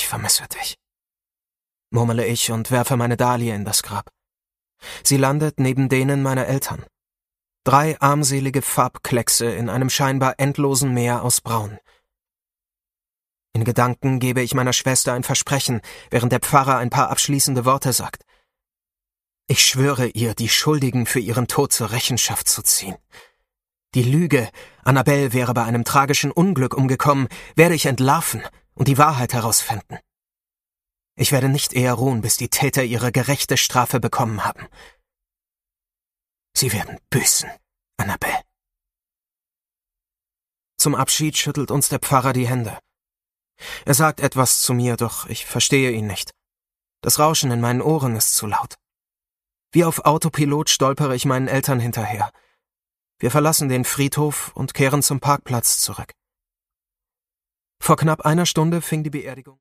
vermisse dich«, murmele ich und werfe meine Dahlie in das Grab. Sie landet neben denen meiner Eltern. 3 armselige Farbkleckse in einem scheinbar endlosen Meer aus Braun. In Gedanken gebe ich meiner Schwester ein Versprechen, während der Pfarrer ein paar abschließende Worte sagt. Ich schwöre ihr, die Schuldigen für ihren Tod zur Rechenschaft zu ziehen. Die Lüge, Annabelle wäre bei einem tragischen Unglück umgekommen, werde ich entlarven und die Wahrheit herausfinden. Ich werde nicht eher ruhen, bis die Täter ihre gerechte Strafe bekommen haben. Sie werden büßen, Annabelle. Zum Abschied schüttelt uns der Pfarrer die Hände. Er sagt etwas zu mir, doch ich verstehe ihn nicht. Das Rauschen in meinen Ohren ist zu laut. Wie auf Autopilot stolpere ich meinen Eltern hinterher. Wir verlassen den Friedhof und kehren zum Parkplatz zurück. Vor knapp einer Stunde fing die Beerdigung